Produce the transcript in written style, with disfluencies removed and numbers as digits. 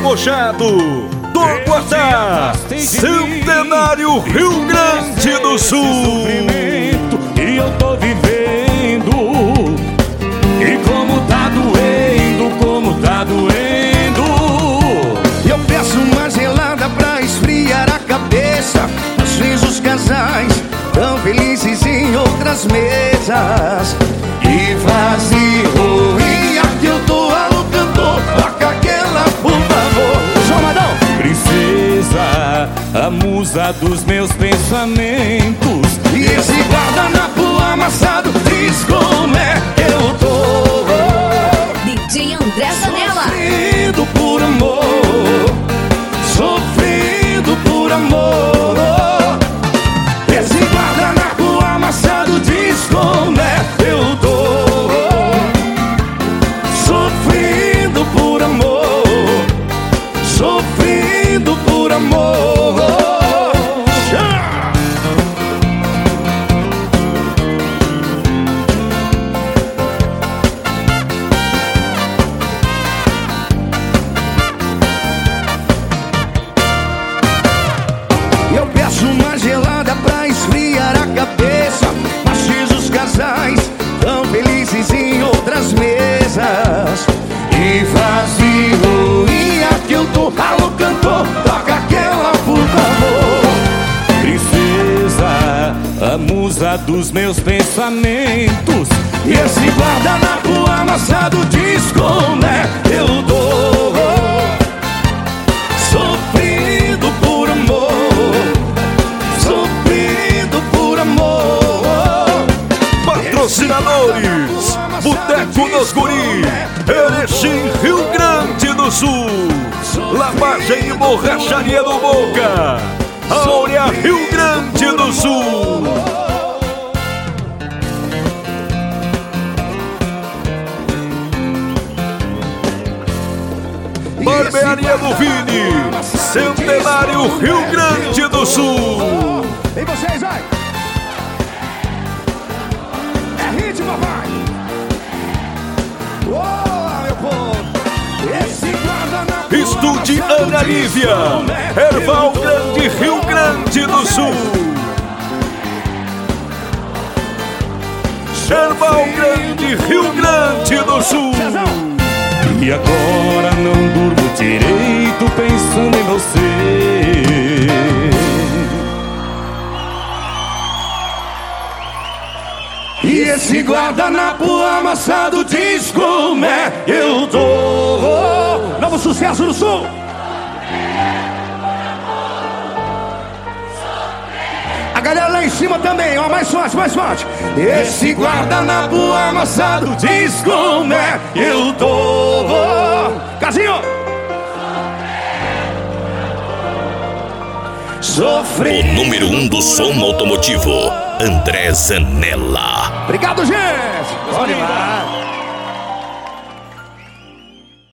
Mochado, do Guatá, Centenário, Rio Grande do Sul. E eu tô vivendo, e como tá doendo. Eu peço uma gelada pra esfriar a cabeça. Às vezes os casais tão felizes em outras mesas. E vazio, e aqui eu tô alô cantor. Toca aquela, por favor. Salvadão! Princesa, a musa dos meus pensamentos. E esse guardanapo amassado diz como é que eu tô. DJ André Zanella. Sofrendo por amor, sofrendo por amor. Esse guardanapo amassado diz como é que eu tô. Sofrendo por amor, sofrendo por amor. Eu peço uma gelada pra esfriar a cabeça. Mas diz os casais tão felizes em outras mesas. E vazio, e aqui eu tô. Alô cantor, toca aquela, por favor. Princesa, a musa dos meus pensamentos. E esse guardanapo amassado diz como é que eu tô. Sofrendo por amor, sofrendo por amor. Patrocinadores: Boteco dos Guri, Erechim, Rio Grande do Sul. Lavagem e Borracharia do Boca, Áurea, Rio Grande do Sul. Barbearia do Vini, Centenário, Rio Grande do Sul. E vocês, vai! É ritmo, papai! Boa, meu povo! Esse guardanapo Estúdio Ana Lívia, Erval Grande, Rio Grande do Sul. Erval Grande, Rio Grande do Sul. E agora não durmo direito pensando em você. E esse guardanapo amassado diz como é que eu tô. Novo sucesso do Sul. A galera lá em cima também, ó, mais forte, mais forte. Esse guardanapo amassado diz como é que eu tô. Casinho. Sofrer. O número 1 do som automotivo, André Zanella. Obrigado, gente. Bom demais.